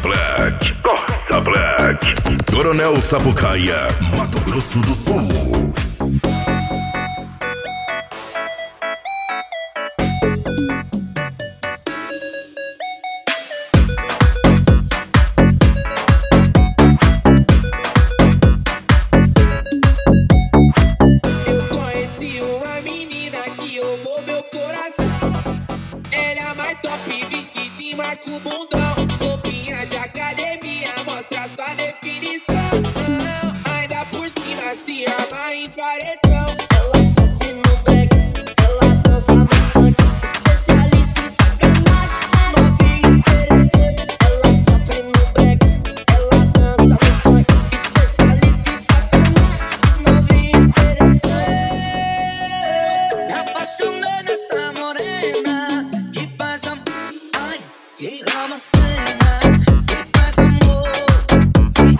Black, Corsa Black, Coronel Sapucaia, Mato Grosso do Sul. Eu conheci uma menina que roubou meu coração. Ela é mais top, vestidinho, marca o bundão. Roupinha de academia, mostra sua definição. Ainda por cima se arma em paredão. Ela sofre no back, ela dança no funk. Especialista em sacanagem, novinha interessante. Ela sofre no back, ela dança no funk. Especialista em sacanagem, novinha interessante. Me apaixonei nessa morena que faz amor, ai, que ama cena, que faz amor. Me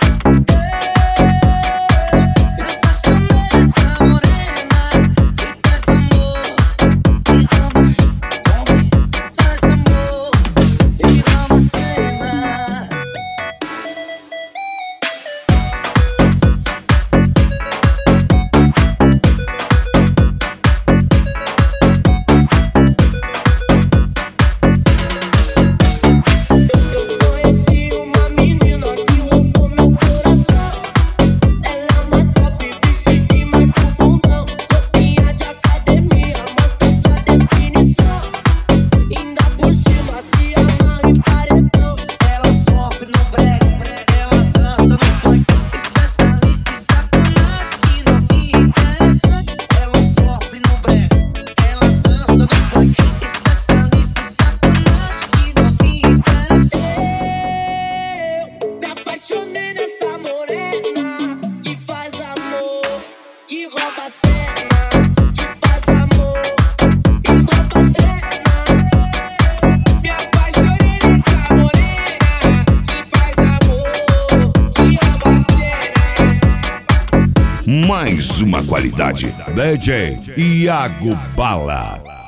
apaixonei nessa morena que faz amor, que ama, faz amor, que ama cena. Eu conheci uma menina que roubou meu coração. Ela é uma top, vestidinho, marca o bundão. Roupinha de academia, mostra sua definição. Ainda por cima se amarra em paredão. Ela sofre no break, ela dança no funk. Especialista em sacanagem, que novinha interessante. Ela sofre no break, ela dança no funk. Especialista em sacanagem, que novinha interessante. Eu me apaixonei nessa morena que faz amor, que rouba a cena, que faz amor e rouba a cena. Me apaixonei nessa morena que faz amor, que rouba a cena. Mais uma qualidade. DJ Iago Bala.